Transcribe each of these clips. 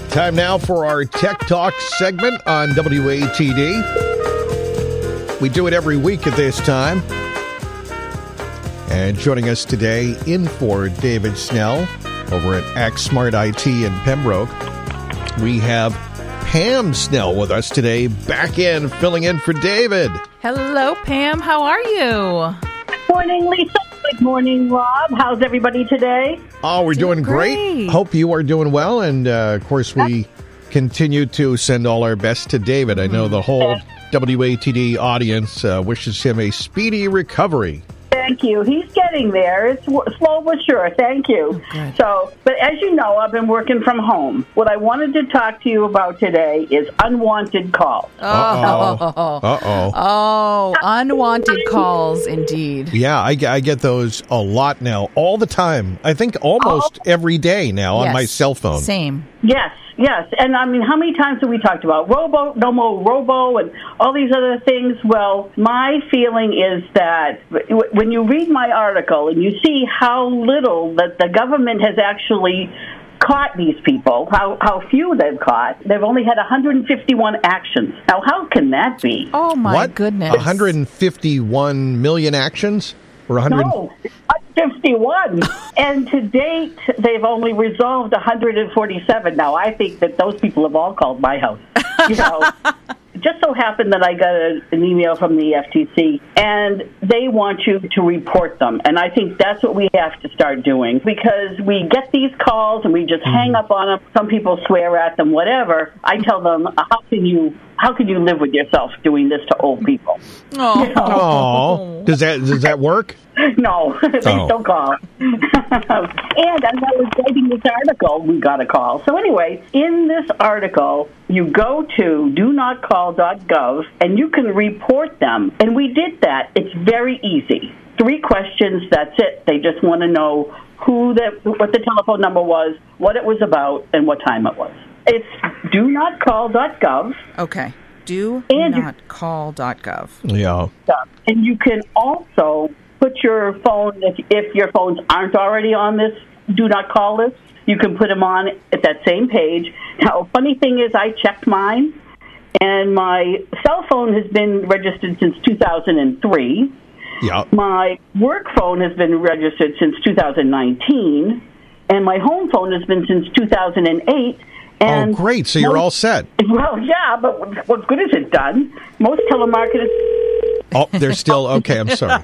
Time now for our Tech Talk segment on WATD. We do it every week at this time. And joining us today in for David Snell over at Act Smart IT in Pembroke, we have Pam Snell with us today, back in, filling in for David. Hello, Pam. How are you? Morning, Lisa. Good morning, Rob. How's everybody today? Oh, we're doing great. Hope you are doing well. And, of course, we continue to send all our best to David. I know the whole WATD audience wishes him a speedy recovery. Thank you. He's getting there. It's slow but sure. Thank you. Oh, but as you know, I've been working from home. What I wanted to talk to you about today is unwanted calls. Oh, unwanted calls, indeed. Yeah, I get those a lot now, all the time. I think almost every day now on my cell phone. Same. Yes. And I mean, how many times have we talked about robo, no more robo, and all these other things? Well, my feeling is that when you read my article and you see how little that the government has actually caught these people, how few they've caught, they've only had 151 actions. Now, how can that be? Oh, my goodness. 151 million actions? Or 100? No, 151. And to date, they've only resolved 147. Now, I think that those people have all called my house. You know, it just so happened that I got an email from the FTC, and they want you to report them. And I think that's what we have to start doing, because we get these calls and we just hang up on them. Some people swear at them, whatever. I tell them, how can you live with yourself doing this to old people? Oh, you know? Oh, does that work? No, they don't call. And as I was writing this article, we got a call. So anyway, in this article, you go to donotcall.gov, and you can report them. And we did that. It's very easy. 3 questions, that's it. They just want to know what the telephone number was, what it was about, and what time it was. It's donotcall.gov. Okay. donotcall.gov. Yeah. And you can also put your phone, if your phones aren't already on this do not call list, you can put them on at that same page. Now, funny thing is, I checked mine, and my cell phone has been registered since 2003. Yeah. My work phone has been registered since 2019, and my home phone has been since 2008. And great. So you're all set. Well, yeah, but what good is it done? Most telemarketers... Oh, they're still... Okay, I'm sorry.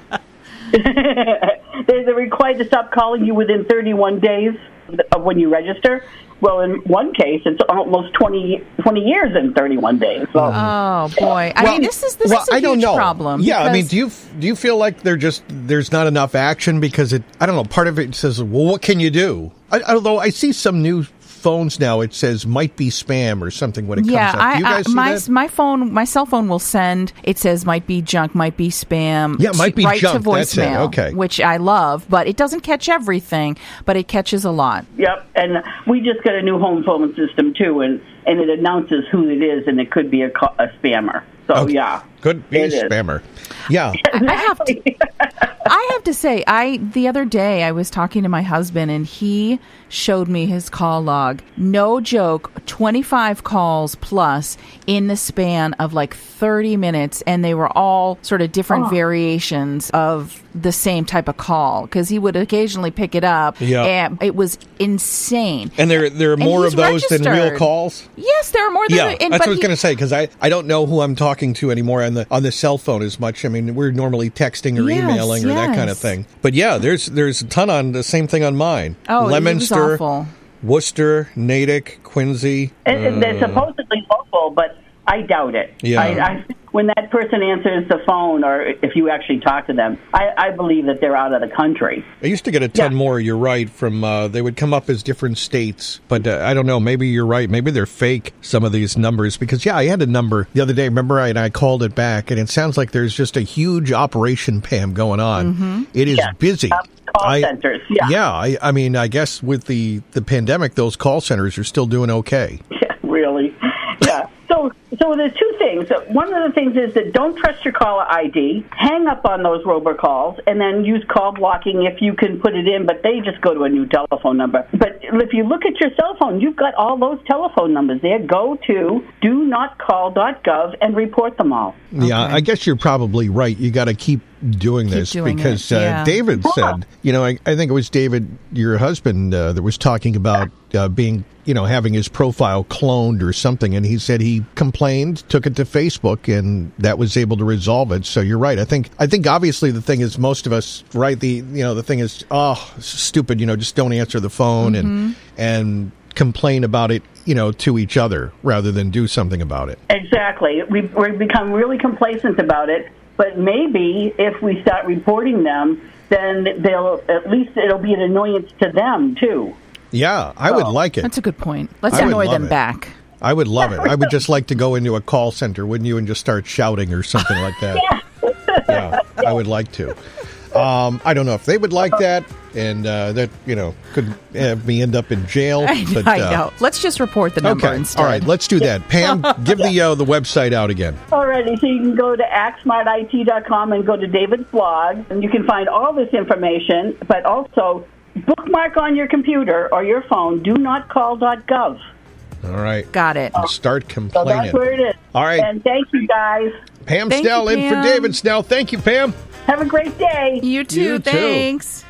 They're required to stop calling you within 31 days of when you register. Well, in one case, it's almost 20 years in 31 days. So. Oh, boy. I mean, this is a huge problem. Yeah, I mean, do you feel like there's not enough action? Because I don't know, part of it says, well, what can you do? Although I see some new phones now, it says might be spam or something when it comes up. Do you guys see that? My cell phone will send, it says might be junk, might be spam. Yeah, might be right junk. to voicemail, that's it. Okay. Which I love, but it doesn't catch everything, but it catches a lot. Yep, and we just got a new home phone system too, and it announces who it is, and it could be a spammer. So, okay. Yeah. Could be a spammer. Yeah. I have to say, the other day I was talking to my husband, and he showed me his call log. No joke, 25 calls plus in the span of like 30 minutes, and they were all sort of different variations of the same type of call, because he would occasionally pick it up. Yeah. And it was insane. And there are more of those than real calls? Yes, there are more than... Yeah, that's what I was going to say, because I don't know who I'm talking to anymore on the cell phone as much. I mean, we're normally texting or emailing or that kind of thing. But yeah, there's a ton on the same thing on mine. Oh, Leominster, it was awful. Worcester, Natick, Quincy. And they're supposedly local, but I doubt it. Yeah. When that person answers the phone, or if you actually talk to them, I believe that they're out of the country. I used to get a ton more, you're right, from they would come up as different states. But I don't know, maybe you're right. Maybe they're fake, some of these numbers. Because, I had a number the other day, remember, and I called it back. And it sounds like there's just a huge operation, Pam, going on. Mm-hmm. It is busy. Call centers, I mean, I guess with the pandemic, those call centers are still doing okay. Yeah, really. Yeah. So there's 2 things. things. One of the things is that don't trust your caller ID. Hang up on those robocalls, and then use call blocking if you can put it in, but they just go to a new telephone number. But if you look at your cell phone, you've got all those telephone numbers there. Go to donotcall.gov and report them all. Yeah, I guess you're probably right. You got to keep doing this because David said, I think it was David, your husband, that was talking about being, having his profile cloned or something. And he said he complained, took it to Facebook, and that was able to resolve it. So you're right. I think obviously the thing is most of us, right? The thing is, stupid, just don't answer the phone and complain about it, to each other rather than do something about it. Exactly. We've become really complacent about it. But maybe if we start reporting them, then it'll be an annoyance to them too. Yeah, I would like it. That's a good point. Let's annoy them back. I would love it. I would just like to go into a call center, wouldn't you, and just start shouting or something like that. Yeah, I would like to. I don't know if they would like that, and that, could have me end up in jail. But, I know. Let's just report the number instead. All right, let's do that. Pam, give the website out again. Alrighty, so you can go to ActSmartIT.com and go to David's blog, and you can find all this information, but also bookmark on your computer or your phone, donotcall.gov. All right. Got it. Start complaining. So that's where it is. All right. And thank you, guys. Pam Snell in for David Snell. Thank you, Pam. Have a great day. You too. Thanks.